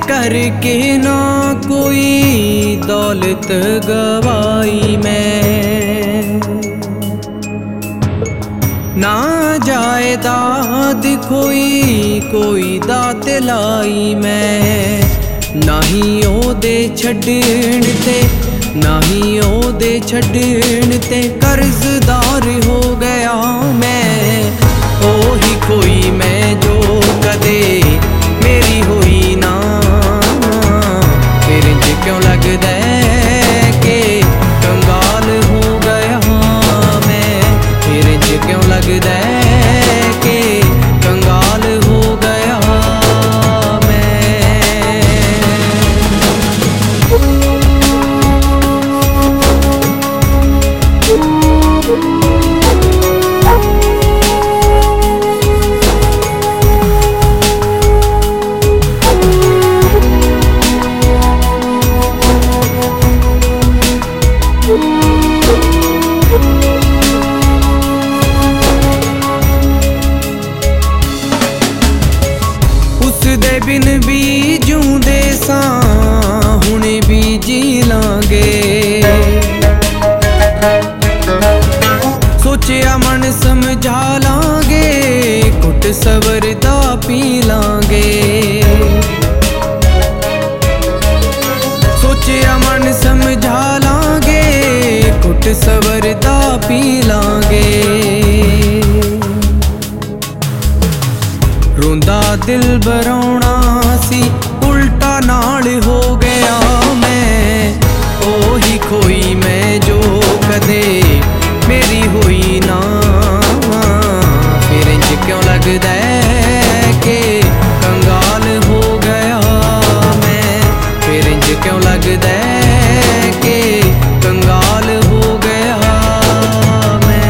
करके ना कोई दौलत गवाई मैं, ना जायदाद कोई दात लाई मैं। नाही ओदे छड्डण ते नाही ओदे छड्डण ते कर्जदार हो गया मैं। ओही कोई मैं जो कदे मेरी हुई ना, फिर इंज क्यों लगदा है कि कंगाल हो गया मैं। फिर इंज क्यों लगदा है कि कंगाल हो गया मैं। उसदे बिन भी जूंदे सां हुणे भी जी लांगे। सोचिया मन समझा लांगे, घुट सवरदा पी लांगे। सोचिया मन समझा लांगे, घुट सवरदा पी लांगे। रोंदा दिल बरौना सी उल्टा नाल हो गया मैं। ओही खोई मैं जो कदे मेरी हुई ना, फिर इंज क्यों लगदा है कि कंगाल हो गया मैं। फिर इंज क्यों लगदा है कि कंगाल हो गया मैं।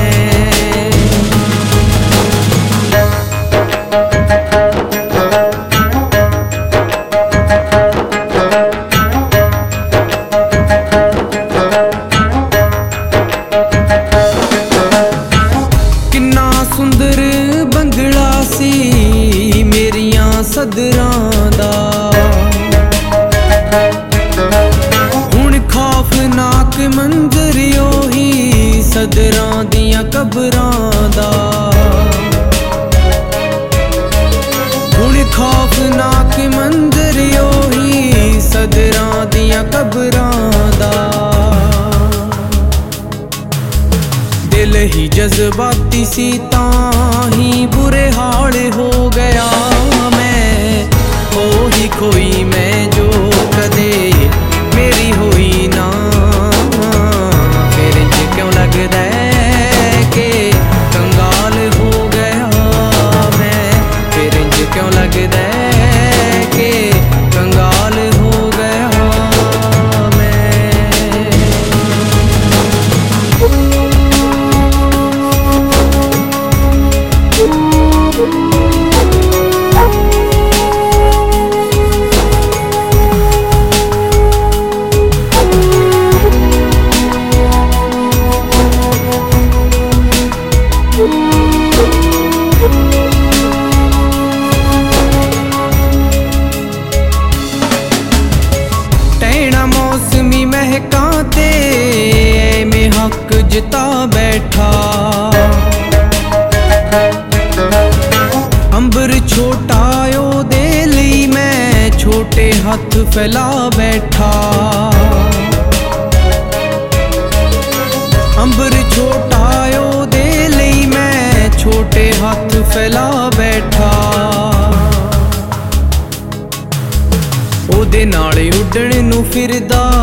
सुंदर बंगला सी मेरिया सदरां दा, हुण खौफनाक मंजर ओही सदरां दियां कबरां दा। हुण खौफनाक मंजर ओही सदरां दियां कबरां दा। दिल ही जज्बाती सी ताही बुरे हाल हो गया मैं। ओही कोई मैं जो कदे मेरी हुई ना, फिर इंज क्यों लगदा है कि कंगाल हो गया मैं। फिर इंज क्यों लगदा है कि कंगाल हो गया मैं। टैना मौसमी महकां ते मैं हक जिता बैठा। अंबर छोटा ओदे लई मैं छोटे हथ फैला बैठा। अंबर छोटा ओदे लई मैं छोटे हथ फैला बैठा। ओदे नाले उड्डण नूं फिरदा